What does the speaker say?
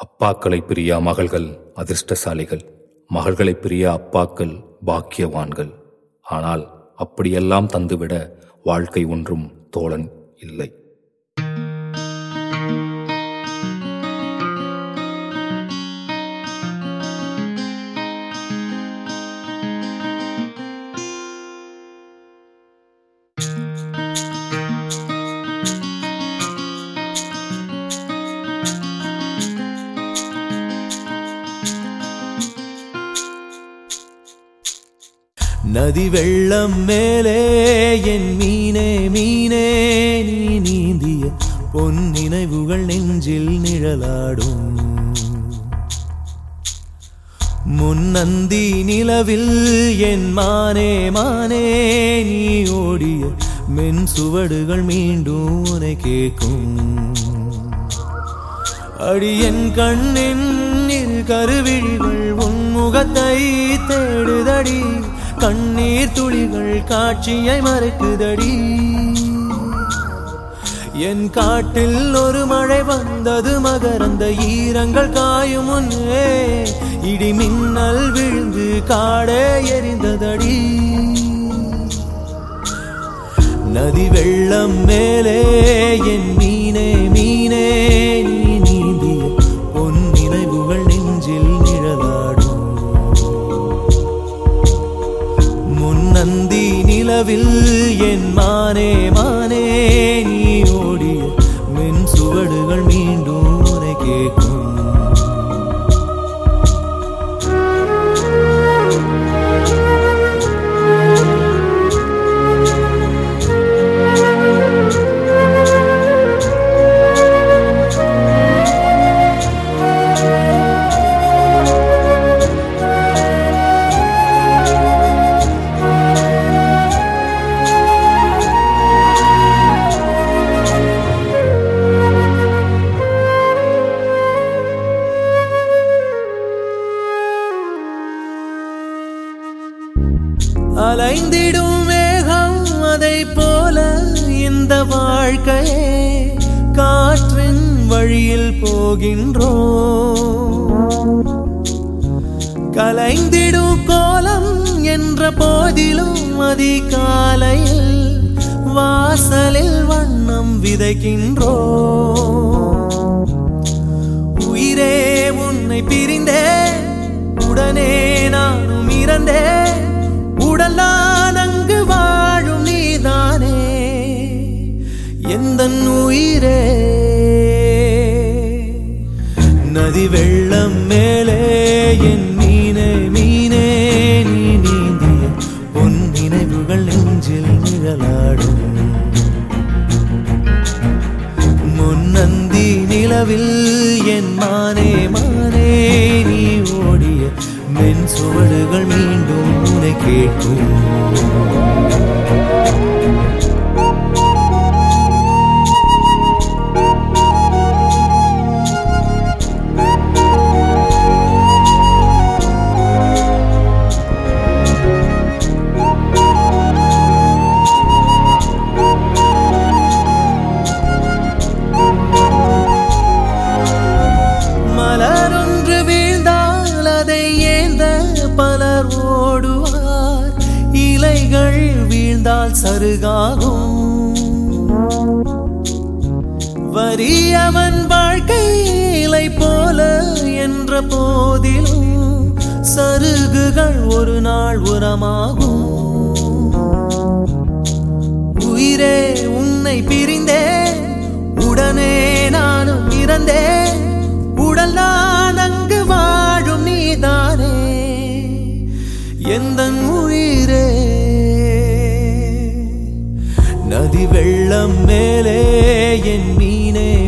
அப்பாக்களை பிரியா மகள்கள் அதிர்ஷ்டசாலிகள், மகள்களை பிரியா அப்பாக்கள் பாக்கியவான்கள். ஆனால் அப்படியெல்லாம் தந்துவிட வாழ்க்கை ஒன்றும் தோழன் இல்லை. நதி வெள்ளம் மேலே என் மீனே மீனே நீ நீந்திய பொன் நினைவுகள் நெஞ்சில் நிழலாடும். முன்னந்தி நிலவில் என் மானே மானே நீ ஓடிய மென் சுவடுகள் மீண்டும் உனை கேட்கும். அடியன் கண்ணின் இரு கருவிழிகள் உன் முகத்தை தேடுதடி, கண்ணீர் துளிகள் காட்சியை மறைக்குதடி. என் காட்டில் ஒரு மழை வந்தது மகரந்த ஈரங்கள் காயும் முன்னே, இடி மின்னல் விழுந்து காடே எரிந்ததடி. நதி வெள்ளம் மேலே என் மீனே மீனே நீ நீந்திய பொன் நினைவுகள் நெஞ்சில் நிழலாடும். முன்னந்தி நிலவில் என் மானே மானே நீ ஓடிய மென் சுவடுகள் மீண்டும் உனை கேட்கும். அலைந்திடும் மேகம் அதை போல இந்த வாழ்க்கையே, காற்றின் வழியில் போகின்றோம். கலைந்திடும் கோலம் என்ற போதிலும் அதிகாலையில் வாசலில் வண்ணம் விதைக்கின்றோம். உயிரே உன்னை பிரிந்தேன், உடனே நானும் இறந்தேன். உடலான் அங்கு வாழும் நீதானே எந்தன் உயிரே. நதி வெள்ளம் மேலே என் மீனே மீனே நீ நீந்திய பொன் நினைவுகள் நெஞ்சில் நிழலாடும். முன்னந்தி நிலவில் என் மானே மானே நீ ஓடிய மென் சுவடுகள் மீண்டும் உனை கேட்கும். மலரொன்று வீழ்ந்தால் அதை ஏந்த பலர் ஓடுவார், இலைகள் வீழ்ந்தால் சருகாகும். வறியவன் வாழ்க்கை இலை போல என்ற போதிலும் சருகுகள் ஒரு நாள் உரமாகும். உயிரே உன்னை பிரிந்தேன், உடனே நானும் இறந்தேன். உடல் நான் அங்கு வாழும் நீதானே எந்தன் உயிரே. நதி வெள்ளம் மேலே என் மீனே